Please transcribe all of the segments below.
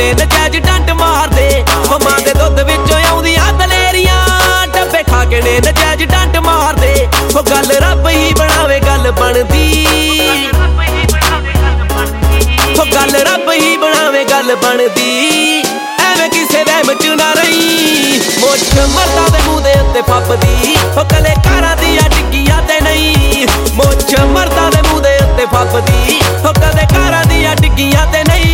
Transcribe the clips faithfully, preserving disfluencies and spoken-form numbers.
ਕੇ ਨਜਾਇਜ਼ ਡੰਡ ਮਾਰਦੇ ਉਹ ਮਾਂ ਦੇ ਦੁੱਧ ਵਿੱਚੋਂ ਆਉਂਦੀਆਂ ਦਲੇਰੀਆਂ ਡੱਬੇ ਖਾ ਕੇ ਨੇ ਨਜਾਇਜ਼ ਡੰਡ ਮਾਰਦੇ ਉਹ ਗੱਲ ਰੱਬ ਹੀ ਬਣਾਵੇ ਗੱਲ ਬਣਦੀ ਉਹ ਗੱਲ ਰੱਬ ਹੀ ਬਣਾਵੇ ਗੱਲ ਬਣਦੀ ਐਵੇਂ ਕਿਸੇ ਵਹਿਮ ਚ ਨਾ ਰਹੀ ਮੁੱਛ ਮਰਦਾਂ ਦੇ ਮੂੰਹ ਦੇ ਉੱਤੇ ਫੱਬਦੀ ਉਹ ਕਲੇ ਕਾਰਾਂ ਦੀਆਂ ਡਿੱਗੀਆਂ ਤੇ ਨਹੀਂ ਮੁੱਛ ਮਰਦਾਂ ਦੇ ਮੂੰਹ ਦੇ ਉੱਤੇ ਫੱਬਦੀ ਉਹ ਕਦੇ ਕਾਰਾਂ ਦੀਆਂ ਡਿੱਗੀਆਂ ਤੇ ਨਹੀਂ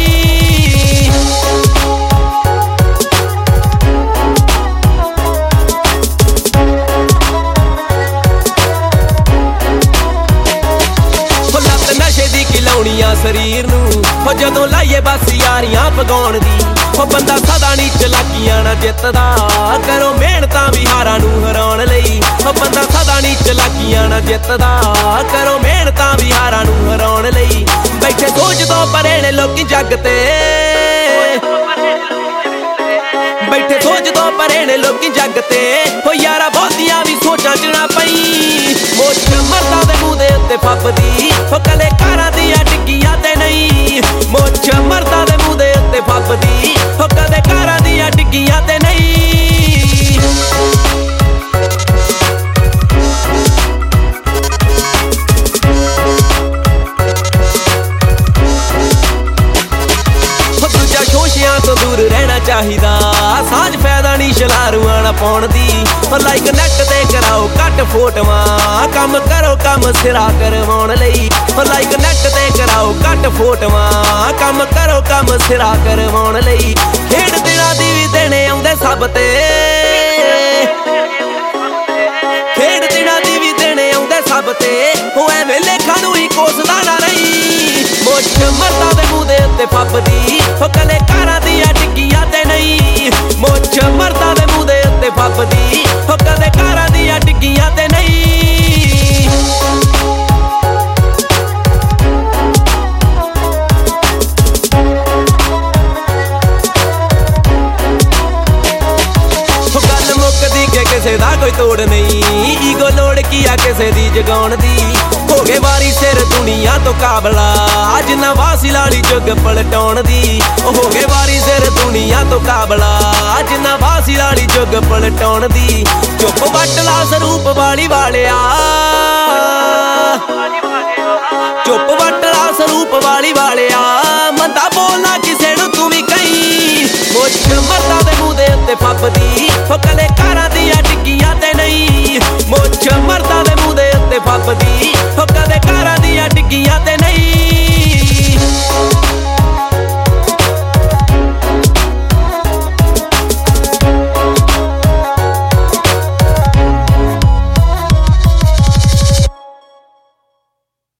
ਨਸ਼ੇ ਦੀ ਖਿਲਾਉਣੀਆਂ ਸਰੀਰ ਨੂੰ ਉਹ ਜਦੋਂ ਲਾਈਏ ਬਸ ਯਾਰੀਆਂ ਪਗਾਉਣ ਦੀ ਉਹ ਬੰਦਾ ਸਦਾ ਨੀ ਚਲਾਕੀਆਂ ਨਾ ਜਿੱਤਦਾ ਕਰੋ ਮਿਹਨਤਾਂ ਵੀ ਹਾਰਾਂ ਨੂੰ ਹਰਾਉਣ ਲਈ ਉਹ ਬੰਦਾ ਸਦਾ ਨੀ ਚਲਾਕੀਆਂ ਨਾ ਜਿੱਤਦਾ ਕਰੋ ਮਿਹਨਤਾਂ ਵੀ ਹਾਰਾਂ ਨੂੰ ਹਰਾਉਣ ਲਈ ਬੈਠੇ ਸੋਚ ਤੋਂ ਪਰੇ ਨੇ ਲੋਕੀ ਜੱਗ ਤੇ ਬੈਠੇ ਸੋਚ ਤੋਂ ਪਰੇ ਨੇ ਲੋਕੀ ਜੱਗ ਤੇ ਉਹ ਯਾਰਾ ਬਹੁਤੀਆਂ ਵੀ ਸੋਚਾਂ ਚ ਨਾ ਪਈ ਮੁੱਛ ਮਰਦਾਂ ਦੇ ਮੂੰਹ ਦੇ ਉੱਤੇ ਫੱਬਦੀ ਉਹ ਕਲੇ ਕਾਰਾਂ ਦੀਆਂ ਡਿੱਗੀਆਂ ਤੇ ਨਹੀਂ ਮੁੱਛ ਮਰਦਾਂ ਦੇ ਮੂੰਹ ਦੇ ਉੱਤੇ ਫੱਬਦੀ ਉਹ ਕਦੇ ਕਾਰਾਂ ਦੀਆਂ ਡਿੱਗੀਆਂ ਤੇ ਨਹੀਂ ਸ਼ੋਸ਼ਿਆਂ ਤੋਂ ਦੂਰ ਰਹਿਣਾ ਚਾਹੀਦਾ ਸਾਂਝ ਫਾਇਦਾ ਨਹੀਂ ਸ਼ਲਾਰੂਆਂ ਨਾ ਪਾਉਣ ਦੀ ਉਹ ਲਾਈਕ ਨੈਟ ਤੇ ਕਰਾਓ ਘੱਟ ਫੋਟੋਆਂ ਕੰਮ ਕਰੋ ਕੰਮ ਸਿਰਾ ਕਰਵਾਉਣ ਲਈ ਉਹ ਲਾਈਕ ਨੈਟ ਤੇ ਕਰਾਓ ਘੱਟ ਫੋਟੋਆਂ ਕੰਮ ਕਰੋ ਕੰਮ ਸਿਰਾ ਕਰਵਾਉਣ ਲਈ ਖੇਡ ਦਿਨਾਂ ਦੀ ਵੀ ਦੇਣੇ ਆਉਂਦੇ ਸਭ ਤੇ ਖੇਡ ਦਿਨਾਂ ਦੀ ਵੀ ਦੇਣੇ ਆਉਂਦੇ ਸਭ ਤੇ ਉਹ ਐਵੇਂ ਲੇਖਾਂ ਨੂੰ ਹੀ ਕੋਸਦਾ ਨਾ ਰਹੀ ਮੁੱਛ ਮਰਦਾਂ ਦੇ ਮੂੰਹ ਦੇ ਉੱਤੇ ਫੱਬਦੀ ਉਹ ਕਲੇ ਕਾਰਾਂ ਦੀਆਂ ਡਿੱਗੀਆਂ ਤੇ ਨਹੀਂ ਮੁੱਛ ਮਰਦਾਂ ਦੇ ਮੂੰਹ ਦੇ ਉੱਤੇ ਫੱਬਦੀ ਉਹ ਕਦੇ ਕਾਰਾਂ ਦੀਆਂ ਡਿੱਗੀਆਂ ਤੇ ਨਹੀਂ ਕਿਸੇ ਦਾ ਕੋਈ ਤੋੜ ਨਹੀਂ ਈਗੋ ਲੋੜ ਕੀ ਆ ਕਿਸੇ ਦੀ ਜਗਾਉਣ ਦੀ ਹੋ ਗਏ ਵਾਰੀ ਸਿਰ ਦੁਨੀਆ ਤੋਂ ਕਾਬਲਾ ਅੱਜ ਨਵਾਂ ਸਿਲਾਲੀ ਜੁਗ ਪਲਟਾਉਣ ਦੀ ਹੋ ਗਏ ਵਾਰੀ ਸਿਰ ਦੁਨੀਆ ਤੋਂ ਕਾਬਲਾ ਅੱਜ ਨਵਾਂ ਸਿਲਾਲੀ ਜੁਗ ਪਲਟਾਉਣ ਦੀ ਚੁੱਪ ਵੱਟ ਲਾ ਸਰੂਪ ਵਾਲੀ ਵਾਲਿਆ ਚੁੱਪ ਵੱਟ ਲਾ ਸਰੂਪ ਵਾਲੀ ਵਾਲਿਆ ਮੰਦਾ ਬੋਲਣਾ